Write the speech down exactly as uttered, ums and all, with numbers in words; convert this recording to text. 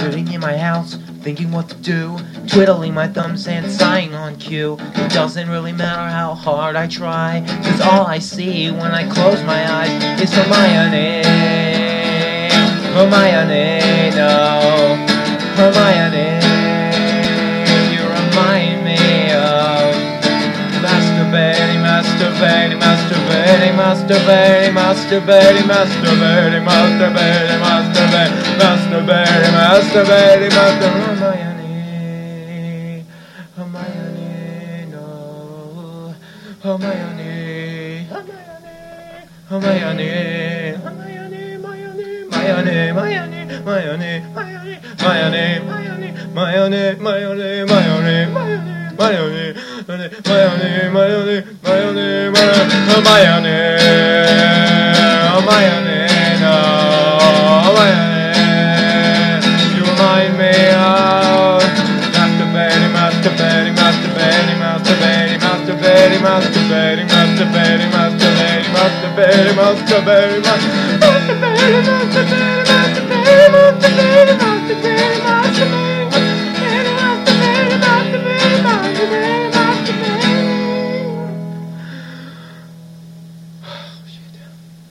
sitting in my house, thinking what to do, twiddling my thumbs and sighing on cue. It doesn't really matter how hard I try, 'cause all I see when I close my eyes is Hermione. Hermione, no. Hermione, you remind me of masturbating, masturbating, masturbating, masturbating, masturbating, masturbating, masturbating, masturbating, masturbating, masturbating, masturbating, Hermione, Hermione, no, Hermione, Hermione, Hermione, Hermione, Hermione, Hermione, Hermione, Hermione, Mayonnaise, mayonnaise, mayonnaise, mayonnaise, mayonnaise, mayonnaise, mayonnaise, mayonnaise, mayonnaise, mayonnaise, mayonnaise, no, mayonnaise. You remind me of masturbating, masturbating, masturbating, masturbating, masturbating, masturbating, masturbating, masturbating, masturbating, masturbating, masturbating, masturbating, masturbating.